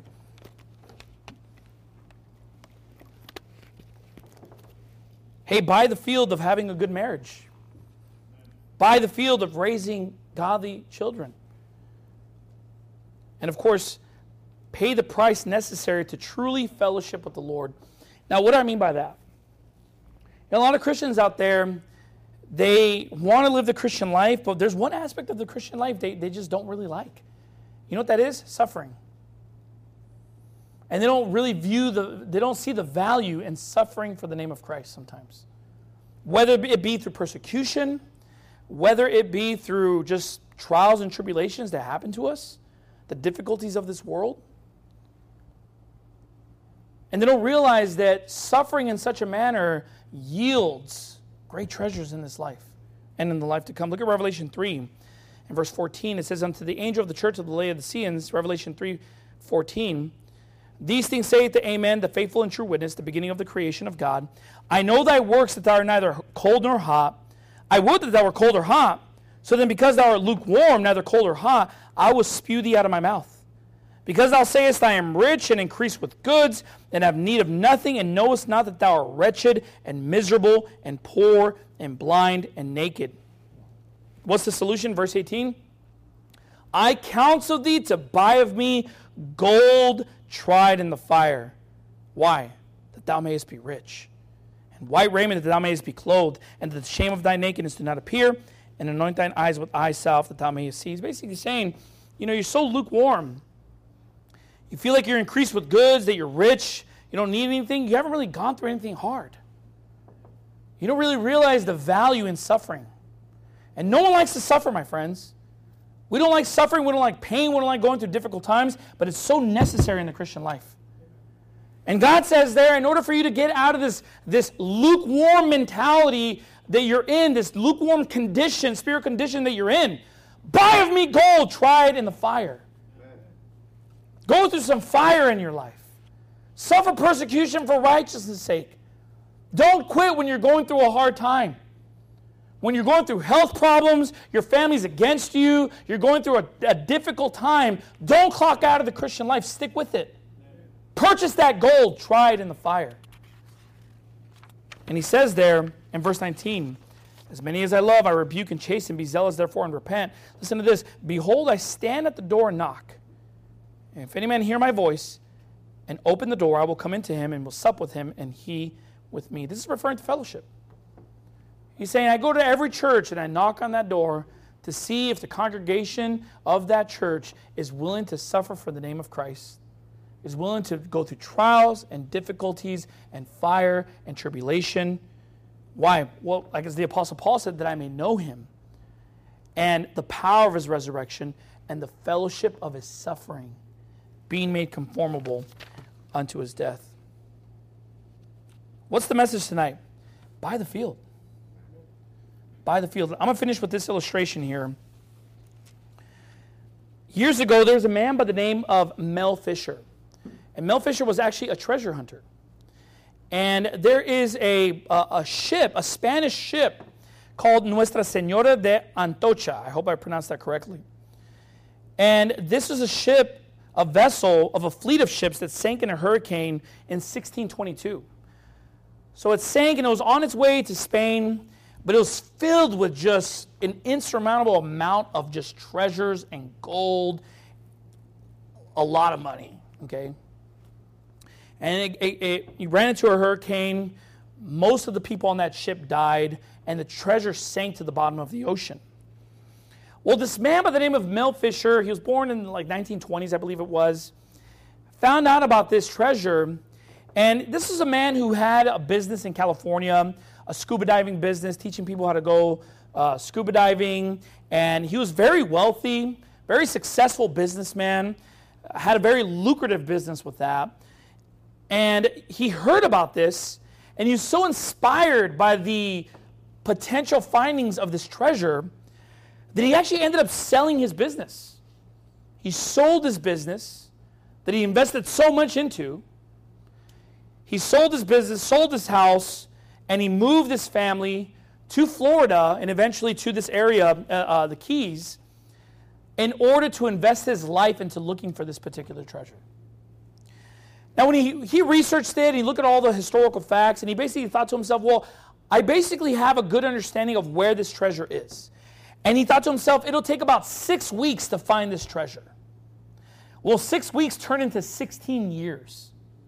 Hey, buy the field of having a good marriage. Buy the field of raising godly children. And of course, pay the price necessary to truly fellowship with the Lord. Now, what do I mean by that? You know, a lot of Christians out there, they want to live the Christian life, but there's one aspect of the Christian life they, they just don't really like. You know what that is? Suffering. And they don't really view the, they don't see the value in suffering for the name of Christ sometimes. Whether it be through persecution, whether it be through just trials and tribulations that happen to us, the difficulties of this world. And they don't realize that suffering in such a manner yields great treasures in this life and in the life to come. Look at Revelation three and verse fourteen. It says, unto the angel of the church of the Laodiceans, Revelation three fourteen, these things saith the Amen, the faithful and true witness, the beginning of the creation of God. I know thy works, that thou art neither cold nor hot. I would that thou wert cold or hot. So then because thou art lukewarm, neither cold or hot, I will spew thee out of my mouth. Because thou sayest, I am rich and increase with goods, and have need of nothing, and knowest not that thou art wretched and miserable and poor and blind and naked. What's the solution? Verse eighteen. I counsel thee to buy of me gold tried in the fire. Why? That thou mayest be rich. And white raiment, that thou mayest be clothed, and that the shame of thy nakedness do not appear, and anoint thine eyes with eye salve, that thou mayest see. He's basically saying, you know, you're so lukewarm. You feel like you're increased with goods, that you're rich, you don't need anything. You haven't really gone through anything hard. You don't really realize the value in suffering. And no one likes to suffer, my friends. We don't like suffering, we don't like pain, we don't like going through difficult times, but it's so necessary in the Christian life. And God says there, in order for you to get out of this, this lukewarm mentality that you're in, this lukewarm condition, spirit condition that you're in, buy of me gold tried in the fire. Go through some fire in your life. Suffer persecution for righteousness' sake. Don't quit when you're going through a hard time. When you're going through health problems, your family's against you, you're going through a, a difficult time, don't clock out of the Christian life. Stick with it. Purchase that gold tried in the fire. And he says there in verse nineteen, as many as I love, I rebuke and chasten, be zealous therefore and repent. Listen to this. Behold, I stand at the door and knock. And if any man hear my voice and open the door, I will come into him and will sup with him and he with me. This is referring to fellowship. He's saying, I go to every church and I knock on that door to see if the congregation of that church is willing to suffer for the name of Christ, is willing to go through trials and difficulties and fire and tribulation. Why? Well, like as the Apostle Paul said, that I may know him and the power of his resurrection and the fellowship of his suffering, being made conformable unto his death. What's the message tonight? Buy the field. Buy the field. I'm going to finish with this illustration here. Years ago, there was a man by the name of Mel Fisher. And Mel Fisher was actually a treasure hunter. And there is a, a, a ship, a Spanish ship, called Nuestra Señora de Antocha. I hope I pronounced that correctly. And this was a ship, a vessel of a fleet of ships that sank in a hurricane in sixteen twenty-two. So it sank and it was on its way to Spain, but it was filled with just an insurmountable amount of just treasures and gold, a lot of money, okay? And it, it, it, it ran into a hurricane. Most of the people on that ship died, and the treasure sank to the bottom of the ocean. Well, this man by the name of Mel Fisher, he was born in like nineteen twenties, I believe it was, found out about this treasure. And this is a man who had a business in California, a scuba diving business, teaching people how to go uh, scuba diving. And he was very wealthy, very successful businessman, had a very lucrative business with that. And he heard about this, and he was so inspired by the potential findings of this treasure that he actually ended up selling his business. He sold his business that he invested so much into. He sold his business, sold his house, and he moved his family to Florida and eventually to this area, uh, uh, the Keys, in order to invest his life into looking for this particular treasure. Now, when he, he researched it, he looked at all the historical facts, and he basically thought to himself, well, I basically have a good understanding of where this treasure is. And he thought to himself, it'll take about six weeks to find this treasure. Well, six weeks turned into sixteen years.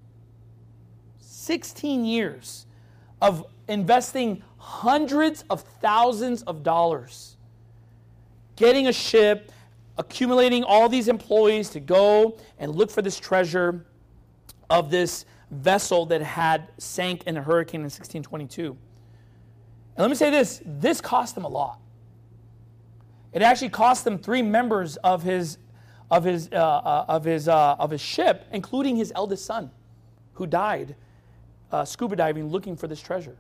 sixteen years of investing hundreds of thousands of dollars, getting a ship, accumulating all these employees to go and look for this treasure of this vessel that had sank in a hurricane in sixteen twenty-two. And let me say this, this cost him a lot. It actually cost him three members of his of his uh, uh, of his uh, of his ship, including his eldest son, who died uh, scuba diving looking for this treasure.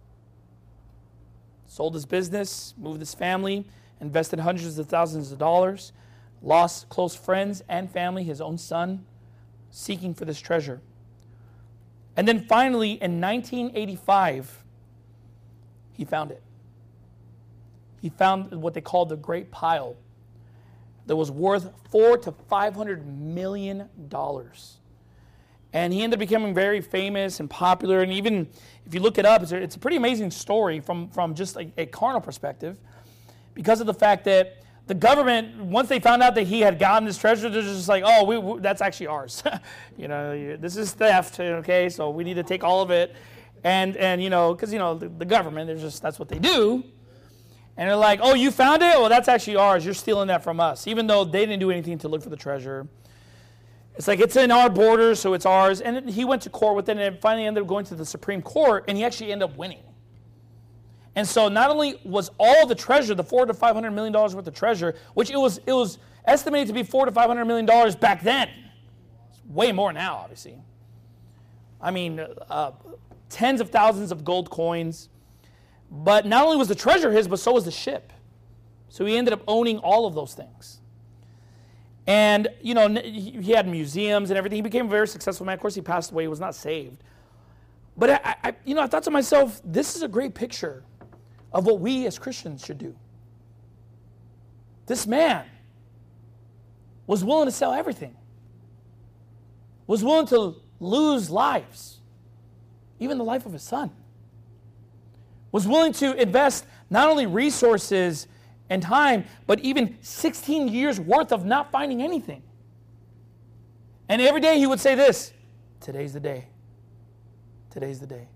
Sold his business, moved his family, invested hundreds of thousands of dollars, lost close friends and family, his own son, seeking for this treasure. And then finally, in nineteen eighty-five, he found it. He found what they called the Great Pile that was worth four to five hundred million dollars. And he ended up becoming very famous and popular. And even if you look it up, it's a, it's a pretty amazing story from, from just a, a carnal perspective, because of the fact that the government, once they found out that he had gotten this treasure, they're just like, oh, we, we, that's actually ours. you know, this is theft, okay, so we need to take all of it. And, and you know, because, you know, the, the government, they're just, that's what they do. And they're like, oh, you found it? Well, that's actually ours. You're stealing that from us. Even though they didn't do anything to look for the treasure. It's like, it's in our borders, so it's ours. And it, he went to court with it, and it finally ended up going to the Supreme Court, and he actually ended up winning. And so not only was all the treasure, the four to five hundred million dollars worth of treasure, which it was it was estimated to be four to five hundred million dollars back then. It's way more now, obviously. I mean, uh, tens of thousands of gold coins. But not only was the treasure his, but so was the ship. So he ended up owning all of those things. And, you know, he had museums and everything. He became a very successful man. Of course, he passed away. He was not saved. But, I, I, you know, I thought to myself, this is a great picture of what we as Christians should do. This man was willing to sell everything. Was willing to lose lives. Even the life of his son. Was willing to invest not only resources and time, but even sixteen years worth of not finding anything. And every day he would say this, today's the day. Today's the day.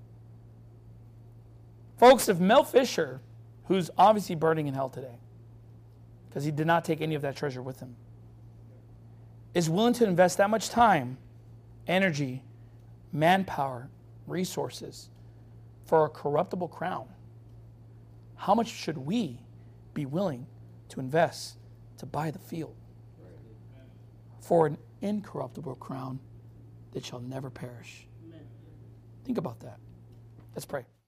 Folks, if Mel Fisher, who's obviously burning in hell today, because he did not take any of that treasure with him, is willing to invest that much time, energy, manpower, resources for a corruptible crown, how much should we be willing to invest to buy the field for an incorruptible crown that shall never perish? Think about that. Let's pray.